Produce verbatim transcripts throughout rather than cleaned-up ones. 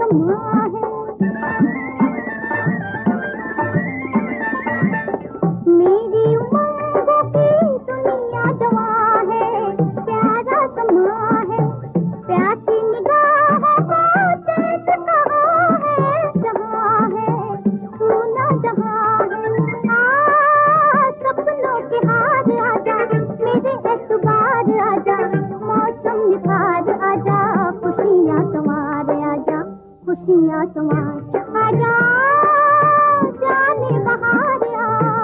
समा है। मेरी उमंगों की दुनिया जवां है, प्यारा समा है। प्यासी निगाहों को चैन कहाँ है, जहाँ है सुना जहाँ है। आ सपनों के हार आजा, मेरे एतबार आजा, मौसम निखार आजा, खुशियाँ संवार आजा, खुशियाँ संवार आजा, जाने बहार आ।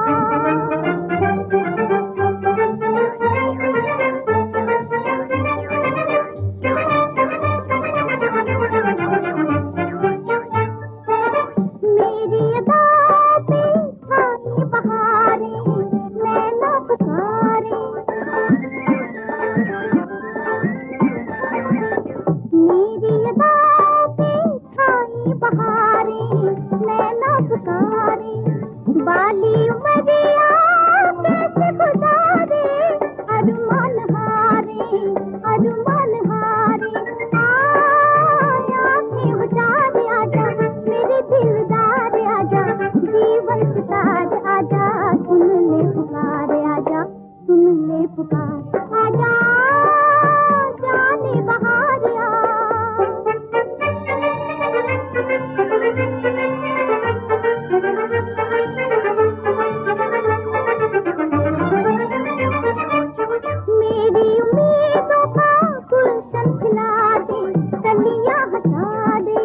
मेरी अदाओं पे छाई बहारें, नैना पुकारे। मेरी अदाओं पे छाई बहारें, नैना पुकारे। बाली उमरिया कैसे गुजारे, अरमान हारे, अरमान हारे। आँखें बुझार आजा, मेरे दिलदार आजा, जीवन सितार आजा, सुन ले पुकार आजा, सुन ले पुकार आजा, जाने बहार आ। मेरी उम्मीदों का गुलशन खिला दे, कलियां हटा दे।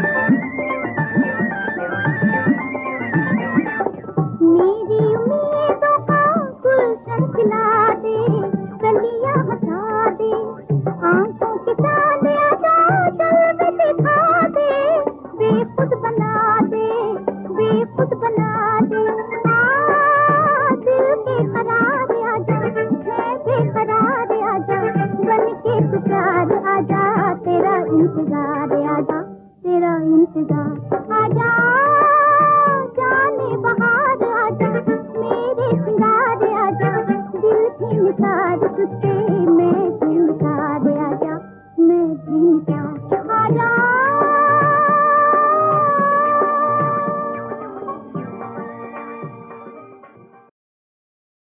मेरी उम्मीदों का गुलशन खिला दे, कलियां हटा दे। आंखों के चांद आजा, जल्द दिखा दे, बेखुद बना दे, बेखुद बना दे। आ दिल के करार आजा, है बेकरार आजा, बन के पुकार आजा, तेरा इंतजार आजा, तेरा इंतजार आजा, जाने बहार आजा, मेरे सिंगार आजा, दिल की निसार तुझ पे मैं जिंदा